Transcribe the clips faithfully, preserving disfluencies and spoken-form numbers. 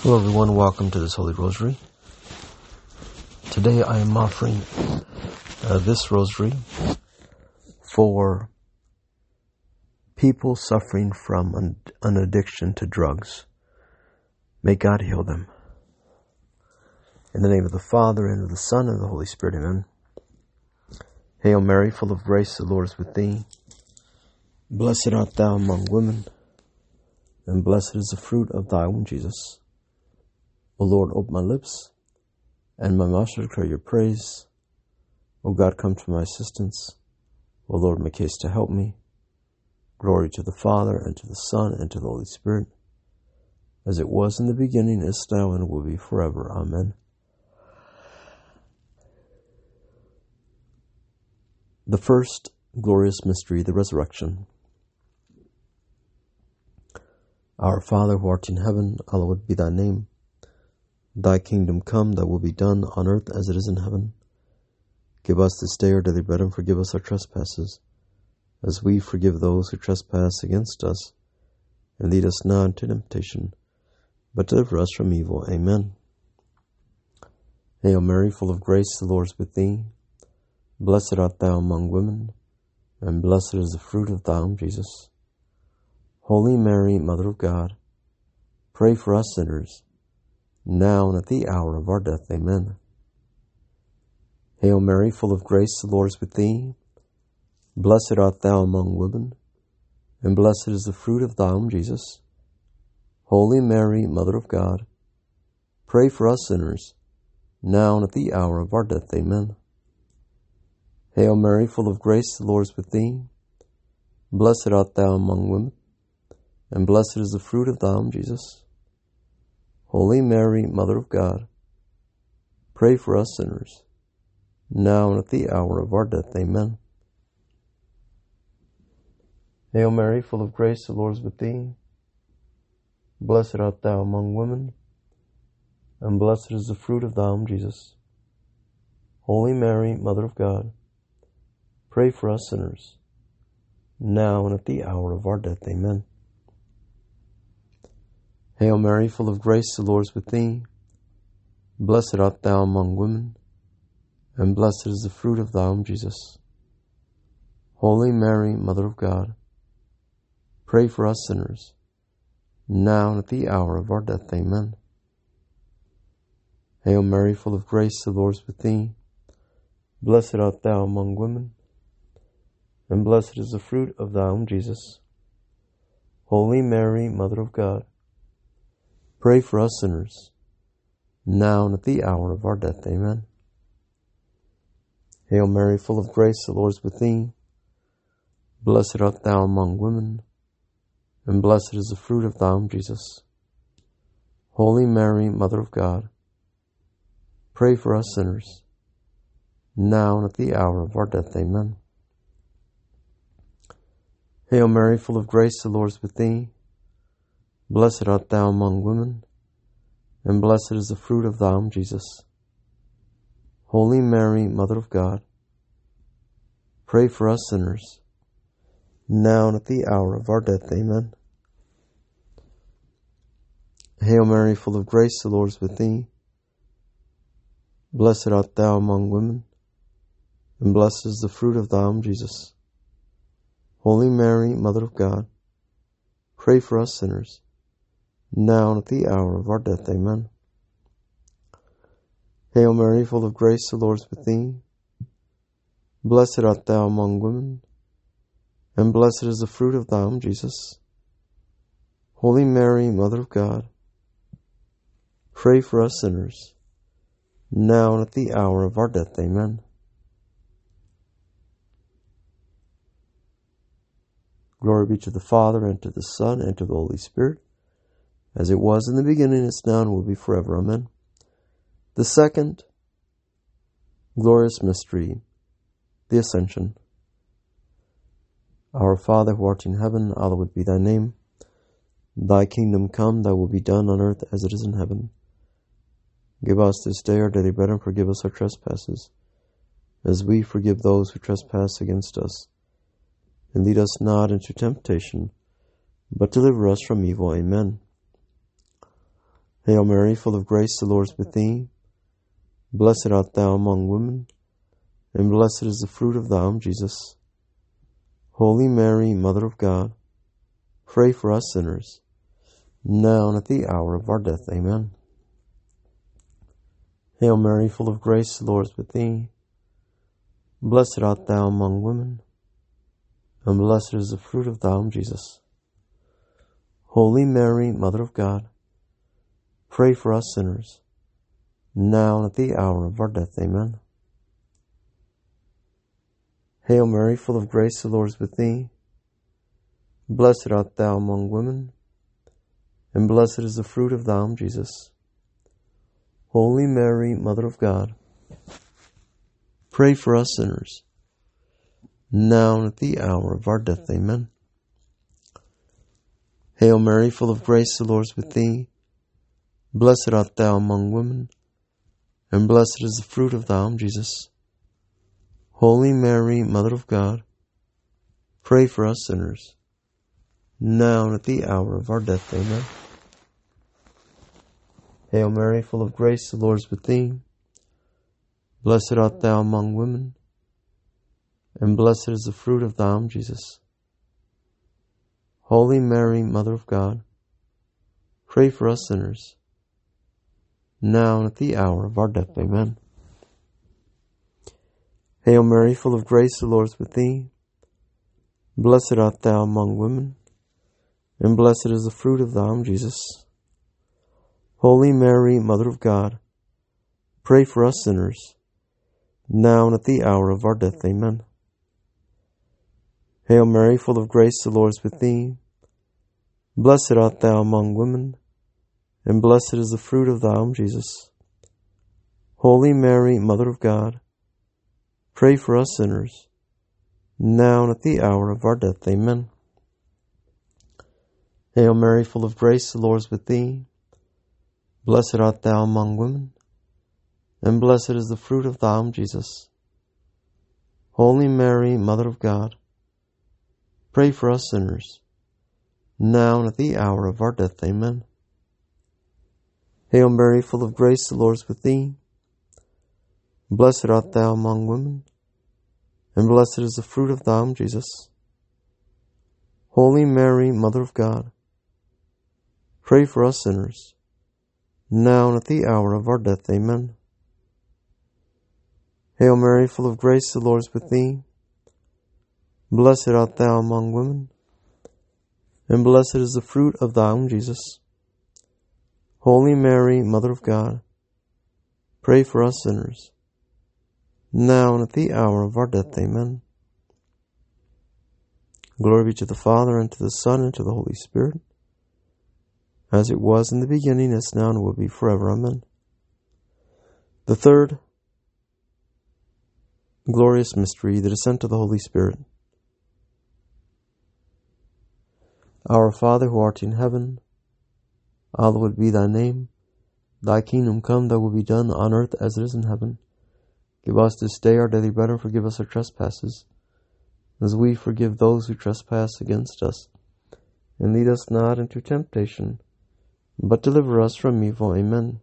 Hello everyone, welcome to this Holy Rosary. Today I am offering uh, this rosary for people suffering from an, an addiction to drugs. May God heal them. In the name of the Father, and of the Son, and of the Holy Spirit, amen. Hail Mary, full of grace, the Lord is with thee. Blessed art thou among women, and blessed is the fruit of thy womb, Jesus. O Lord, open my lips, and my mouth shall declare your praise. O God, come to my assistance. O Lord, make haste to help me. Glory to the Father, and to the Son, and to the Holy Spirit, as it was in the beginning, is now, and will be forever. Amen. The first glorious mystery, the resurrection. Our Father, who art in heaven, hallowed be thy name. Thy kingdom come, thy will be done on earth as it is in heaven. Give us this day our daily bread, and forgive us our trespasses, as we forgive those who trespass against us. And lead us not into temptation, but deliver us from evil. Amen. Hail Mary, full of grace, the Lord is with thee. Blessed art thou among women, and blessed is the fruit of thy womb, Jesus. Holy Mary, Mother of God, pray for us sinners, now and at the hour of our death. Amen. Hail Mary, full of grace, the Lord is with thee. Blessed art thou among women, and blessed is the fruit of thy womb, Jesus. Holy Mary, Mother of God, pray for us sinners, now and at the hour of our death. Amen. Hail Mary, full of grace, the Lord is with thee. Blessed art thou among women, and blessed is the fruit of thy womb, Jesus. Holy Mary, Mother of God, pray for us sinners, now and at the hour of our death. Amen. Hail Mary, full of grace, the Lord is with thee. Blessed art thou among women, and blessed is the fruit of thy womb, Jesus. Holy Mary, Mother of God, pray for us sinners, now and at the hour of our death. Amen. Hail Mary, full of grace, the Lord is with thee. Blessed art thou among women, and blessed is the fruit of thy womb, Jesus. Holy Mary, Mother of God, pray for us sinners, now and at the hour of our death. Amen. Hail Mary, full of grace, the Lord is with thee. Blessed art thou among women, and blessed is the fruit of thy womb, Jesus. Holy Mary, Mother of God, pray for us sinners, now and at the hour of our death. Amen. Hail Mary, full of grace, the Lord is with thee. Blessed art thou among women, and blessed is the fruit of thy womb, Jesus. Holy Mary, Mother of God, pray for us sinners, now and at the hour of our death. Amen. Hail Mary, full of grace, the Lord is with thee. Blessed art thou among women, and blessed is the fruit of thy womb, Jesus. Holy Mary, Mother of God, pray for us sinners, now and at the hour of our death. Amen. Hail Mary, full of grace, the Lord is with thee. Blessed art thou among women, and blessed is the fruit of thy womb, Jesus. Holy Mary, Mother of God, pray for us sinners, now and at the hour of our death. Amen. Hail Mary, full of grace, the Lord is with thee. Blessed art thou among women, and blessed is the fruit of thy womb, Jesus. Holy Mary, Mother of God, pray for us sinners, now and at the hour of our death. Amen. Glory be to the Father, and to the Son, and to the Holy Spirit, as it was in the beginning, is now, and will be forever. Amen. The second glorious mystery, the Ascension. Our Father, who art in heaven, hallowed be thy name. Thy kingdom come, thy will be done on earth as it is in heaven. Give us this day our daily bread, and forgive us our trespasses, as we forgive those who trespass against us. And lead us not into temptation, but deliver us from evil. Amen. Hail Mary, full of grace, the Lord is with thee. Blessed art thou among women, and blessed is the fruit of thy womb, Jesus. Holy Mary, Mother of God, pray for us sinners, now and at the hour of our death. Amen. Hail Mary, full of grace, the Lord is with thee. Blessed art thou among women, and blessed is the fruit of thy womb, Jesus. Holy Mary, Mother of God, pray for us sinners, now and at the hour of our death. Amen. Hail Mary, full of grace, the Lord is with thee. Blessed art thou among women, and blessed is the fruit of thy womb, Jesus. Holy Mary, Mother of God, pray for us sinners, now and at the hour of our death. Amen. Hail Mary, full of grace, the Lord is with thee. Blessed art thou among women, and blessed is the fruit of thy womb, Jesus. Holy Mary, Mother of God, pray for us sinners, now and at the hour of our death. Amen. Hail Mary, full of grace, the Lord is with thee. Blessed art thou among women, and blessed is the fruit of thy womb, Jesus. Holy Mary, Mother of God, pray for us sinners, now and at the hour of our death. Amen. Hail Mary, full of grace, the Lord is with thee. Blessed art thou among women, and blessed is the fruit of thy womb, Jesus. Holy Mary, Mother of God, pray for us sinners, now and at the hour of our death. Amen. Hail Mary, full of grace, the Lord is with thee. Blessed art thou among women, and blessed is the fruit of thy womb, Jesus. Holy Mary, Mother of God, pray for us sinners, now and at the hour of our death. Amen. Hail Mary, full of grace, the Lord is with thee. Blessed art thou among women, and blessed is the fruit of thy womb, Jesus. Holy Mary, Mother of God, pray for us sinners, now and at the hour of our death. Amen. Hail Mary, full of grace, the Lord is with thee. Blessed art thou among women, and blessed is the fruit of thy womb, Jesus. Holy Mary, Mother of God, pray for us sinners, now and at the hour of our death. Amen. Hail Mary, full of grace, the Lord is with thee. Blessed art thou among women, and blessed is the fruit of thy womb, Jesus. Holy Mary, Mother of God, pray for us sinners, now and at the hour of our death. Amen. Glory be to the Father, and to the Son, and to the Holy Spirit, as it was in the beginning, is now, and will be forever. Amen. The third glorious mystery, the descent of the Holy Spirit. Our Father, who art in heaven, hallowed be thy name. Thy kingdom come, thy will be done on earth as it is in heaven. Give us this day our daily bread, and forgive us our trespasses, as we forgive those who trespass against us. And lead us not into temptation, but deliver us from evil. Amen.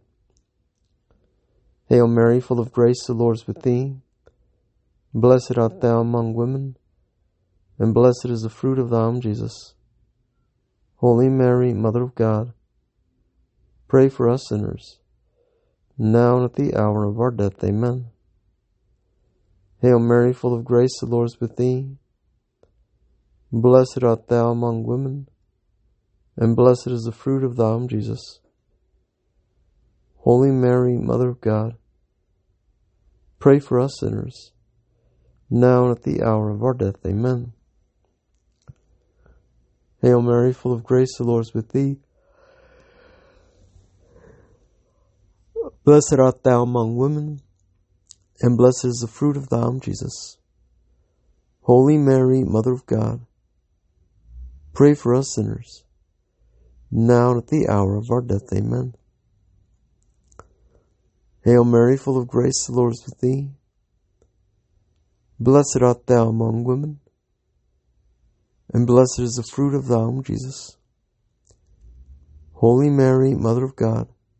Hail Mary, full of grace, the Lord is with thee. Blessed art thou among women, and blessed is the fruit of thy womb, Jesus. Holy Mary, Mother of God, pray for us sinners, now and at the hour of our death. Amen. Hail Mary, full of grace, the Lord is with thee. Blessed art thou among women, and blessed is the fruit of thy womb, Jesus. Holy Mary, Mother of God, pray for us sinners, now and at the hour of our death. Amen. Hail Mary, full of grace, the Lord is with thee. Blessed art thou among women, and blessed is the fruit of thy womb, Jesus. Holy Mary, Mother of God, pray for us sinners, now and at the hour of our death. Amen. Hail Mary, full of grace, the Lord is with thee. Blessed art thou among women, and blessed is the fruit of thy womb, Jesus. Holy Mary, Mother of God,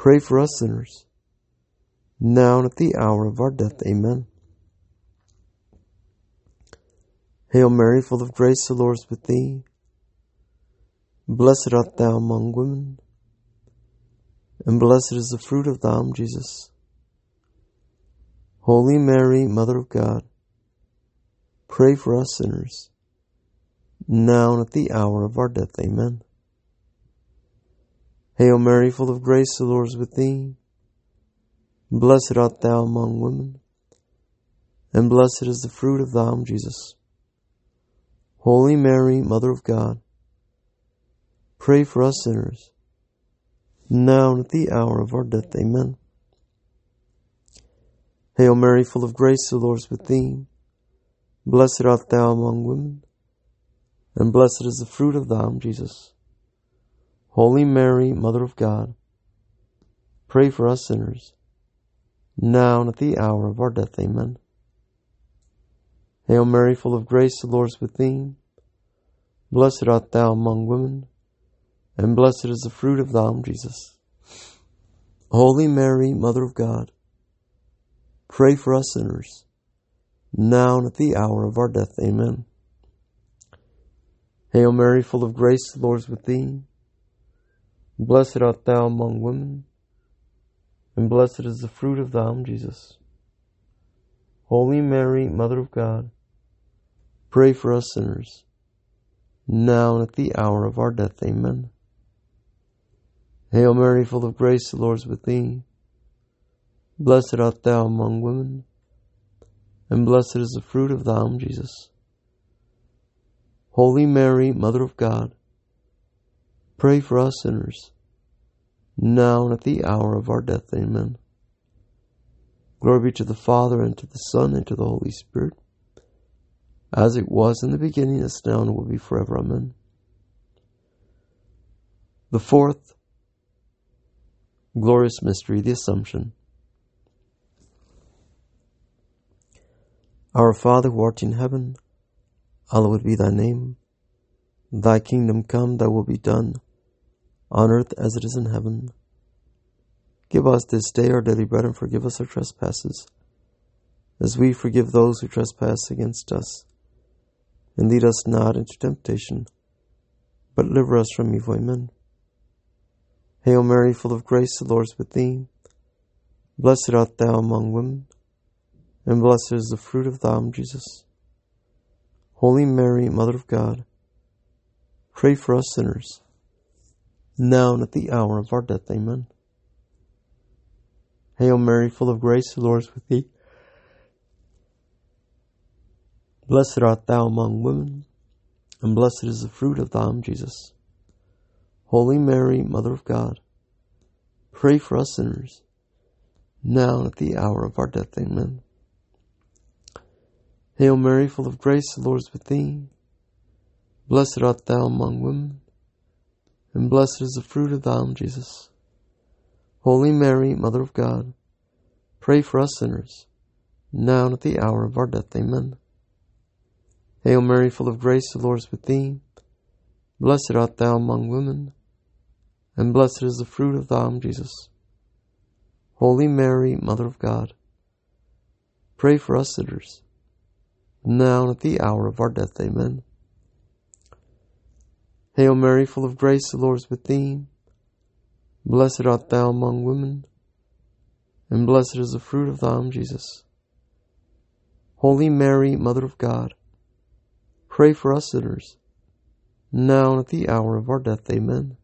pray for us sinners, now and at the hour of our death. Amen. Hail Mary, full of grace, the Lord is with thee. Blessed art thou among women, and blessed is the fruit of thy womb, Jesus. Holy Mary, Mother of God, pray for us sinners, now and at the hour of our death. Amen. Hail Mary, full of grace, the Lord is with thee. Blessed art thou among women, and blessed is the fruit of thy womb, Jesus. Holy Mary, Mother of God, pray for us sinners, now and at the hour of our death. Amen. Hail Mary, full of grace, the Lord is with thee. Blessed art thou among women, and blessed is the fruit of thy womb, Jesus. Holy Mary, Mother of God, pray for us sinners, now and at the hour of our death. Amen. Hail Mary, full of grace, the Lord is with thee. Blessed art thou among women, and blessed is the fruit of thy womb, Jesus. Holy Mary, Mother of God, pray for us sinners, now and at the hour of our death. Amen. Hail Mary, full of grace, the Lord is with thee. Blessed art thou among women, and blessed is the fruit of thy womb, Jesus. Holy Mary, Mother of God, pray for us sinners, now and at the hour of our death. Amen. Hail Mary, full of grace, the Lord is with thee. Blessed art thou among women, and blessed is the fruit of thy womb, Jesus. Holy Mary, Mother of God, pray for us sinners, now and at the hour of our death. Amen. Glory be to the Father, and to the Son, and to the Holy Spirit, as it was in the beginning, is now, and will be forever. Amen. The fourth glorious mystery, the Assumption. Our Father, who art in heaven, hallowed be thy name. Thy kingdom come, thy will be done, on earth as it is in heaven. Give us this day our daily bread, and forgive us our trespasses, as we forgive those who trespass against us. And lead us not into temptation, but deliver us from evil. Amen. Hail Mary, full of grace, the Lord is with thee. Blessed art thou among women, and blessed is the fruit of thy womb, Jesus. Holy Mary, Mother of God, pray for us sinners, now and at the hour of our death. Amen. Hail Mary, full of grace, the Lord is with thee. Blessed art thou among women, and blessed is the fruit of thy womb, Jesus. Holy Mary, Mother of God, pray for us sinners, now and at the hour of our death. Amen. Hail Mary, full of grace, the Lord is with thee. Blessed art thou among women, and blessed is the fruit of thy womb, Jesus. Holy Mary, Mother of God, pray for us sinners, now and at the hour of our death. Amen. Hail Mary, full of grace, the Lord is with thee. Blessed art thou among women, and blessed is the fruit of thy womb, Jesus. Holy Mary, Mother of God, pray for us sinners, now and at the hour of our death. Amen. Hail Mary, full of grace, the Lord is with thee. Blessed art thou among women, and blessed is the fruit of thy womb, Jesus. Holy Mary, Mother of God, pray for us sinners, now and at the hour of our death. Amen.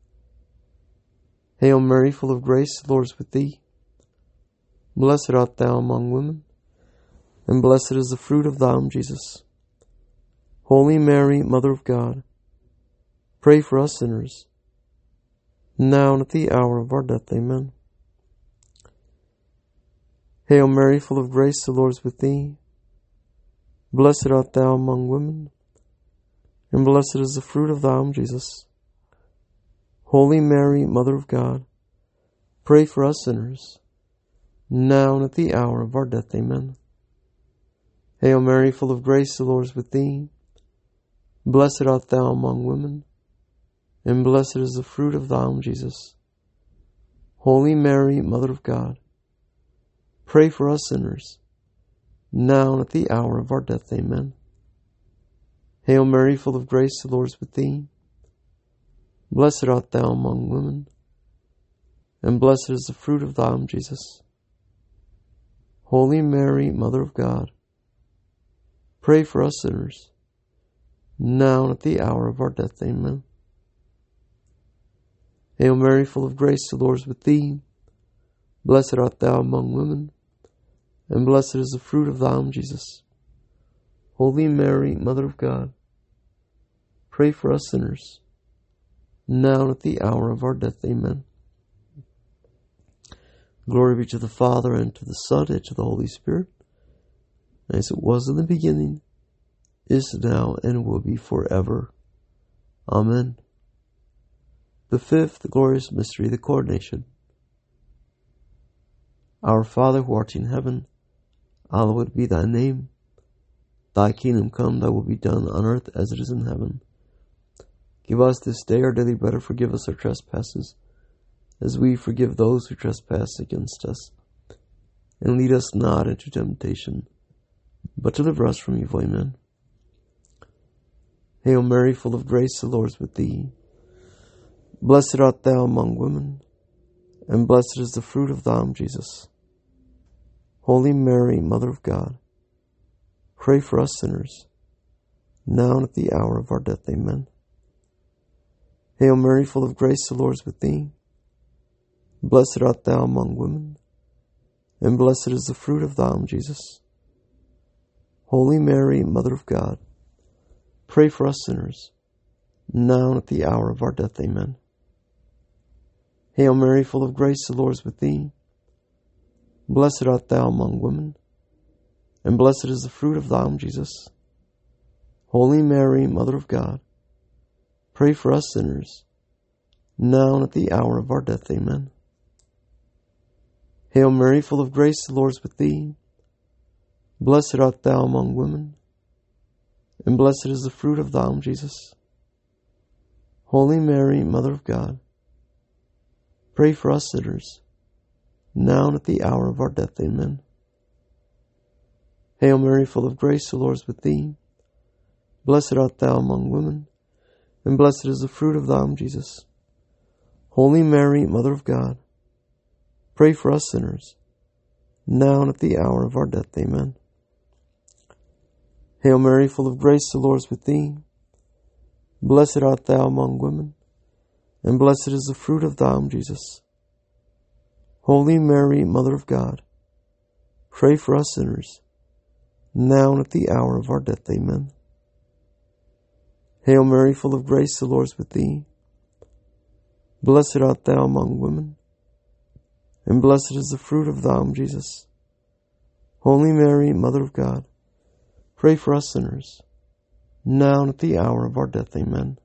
Hail Mary, full of grace, the Lord is with thee. Blessed art thou among women, and blessed is the fruit of thy womb, Jesus. Holy Mary, Mother of God, pray for us sinners, now and at the hour of our death. Amen. Hail Mary, full of grace, the Lord is with thee. Blessed art thou among women, and blessed is the fruit of thy womb, Jesus. Holy Mary, Mother of God, pray for us sinners, now and at the hour of our death. Amen. Hail Mary, full of grace, the Lord is with thee. Blessed art thou among women, and blessed is the fruit of thy womb, Jesus. Holy Mary, Mother of God, pray for us sinners, now and at the hour of our death. Amen. Hail Mary, full of grace, the Lord is with thee. Blessed art thou among women, and blessed is the fruit of thy womb, Jesus. Holy Mary, Mother of God, pray for us sinners, now and at the hour of our death. Amen. Hail Mary, full of grace, the Lord is with thee. Blessed art thou among women, and blessed is the fruit of thy womb, Jesus. Holy Mary, Mother of God, pray for us sinners, now and at the hour of our death. Amen. Glory be to the Father, and to the Son, and to the Holy Spirit, as it was in the beginning, is now, and will be forever. Amen. The fifth glorious mystery, the coronation. Our Father who art in heaven, hallowed be thy name. Thy kingdom come, thy will be done on earth as it is in heaven. Give us this day our daily bread, and forgive us our trespasses, as we forgive those who trespass against us. And lead us not into temptation, but deliver us from evil. Amen. Hail Mary, full of grace, the Lord is with thee. Blessed art thou among women, and blessed is the fruit of thy womb, Jesus. Holy Mary, Mother of God, pray for us sinners, now and at the hour of our death. Amen. Hail Mary, full of grace, the Lord is with thee. Blessed art thou among women, and blessed is the fruit of thy womb, Jesus. Holy Mary, Mother of God, pray for us sinners, now and at the hour of our death. Amen. Hail Mary, full of grace, the Lord is with thee. Blessed art thou among women, and blessed is the fruit of thy womb, Jesus. Holy Mary, Mother of God, pray for us sinners, now and at the hour of our death. Amen. Hail Mary, full of grace, the Lord is with thee. Blessed art thou among women, and blessed is the fruit of thy womb, Jesus. Holy Mary, Mother of God, pray for us sinners, now and at the hour of our death. Amen. Hail Mary, full of grace, the Lord is with thee. Blessed art thou among women, and blessed is the fruit of thy womb, Jesus. Holy Mary, Mother of God, pray for us sinners, now and at the hour of our death. Amen. Hail Mary, full of grace, the Lord is with thee. Blessed art thou among women, and blessed is the fruit of thy womb, Jesus. Holy Mary, Mother of God, pray for us sinners, now and at the hour of our death. Amen. Hail Mary, full of grace, the Lord is with thee. Blessed art thou among women, and blessed is the fruit of thy womb, Jesus. Holy Mary, Mother of God, pray for us sinners, now and at the hour of our death. Amen.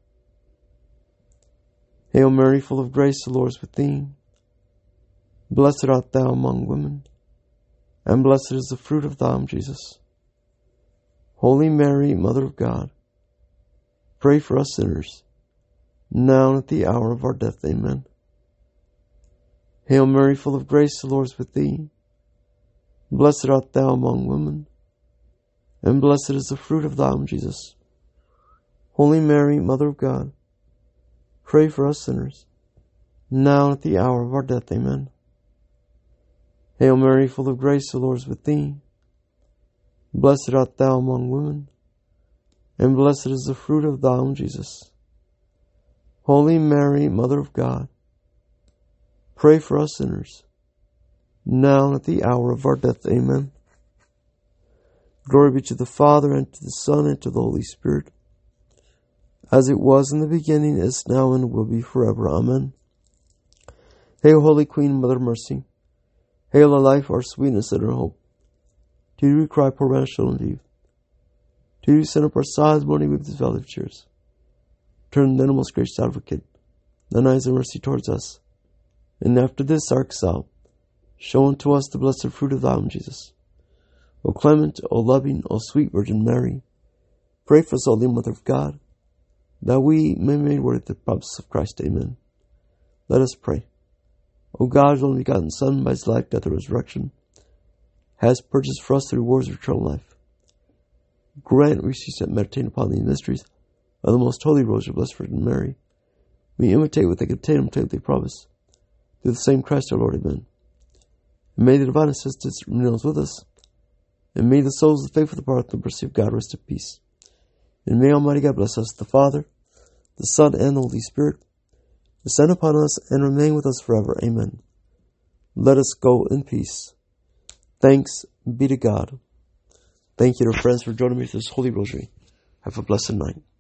Hail Mary, full of grace, the Lord is with thee. Blessed art thou among women, and blessed is the fruit of thy womb, Jesus. Holy Mary, Mother of God, pray for us sinners, now and at the hour of our death. Amen. Hail Mary, full of grace, the Lord is with thee. Blessed art thou among women, and blessed is the fruit of thy womb, Jesus. Holy Mary, Mother of God, pray for us sinners, now and at the hour of our death. Amen. Hail Mary, full of grace, the Lord is with thee. Blessed art thou among women, and blessed is the fruit of thy womb, Jesus. Holy Mary, Mother of God, pray for us sinners, now and at the hour of our death. Amen. Glory be to the Father, and to the Son, and to the Holy Spirit, as it was in the beginning, is now, and will be forever. Amen. Hail, Holy Queen, Mother of Mercy. Hail our life, our sweetness, and our hope. To you we cry, poor banished children of Eve. To you we send up our sighs, mourning with this valley of tears. Turn then, O most gracious Advocate, thine eyes of mercy towards us, and after this our exile, show unto us the blessed fruit of thy womb, Jesus. O clement, O loving, O sweet Virgin Mary, pray for us, Holy Mother of God, that we may be made worthy of the promises of Christ. Amen. Let us pray. O God, whose only begotten Son, by his life, death, and resurrection, has purchased for us the rewards of eternal life. Grant we cease at meditating upon these mysteries of the most holy Rosary of Blessed Virgin Mary. We imitate what they contain and obtain what they promise. Through the same Christ our Lord, amen. And may the divine assistance remain with us, and may the souls of the faithful depart in the mercy of God rest in peace. And may Almighty God bless us, the Father, the Son, and the Holy Spirit, descend upon us and remain with us forever. Amen. Let us go in peace. Thanks be to God. Thank you, dear friends, for joining me for this Holy Rosary. Have a blessed night.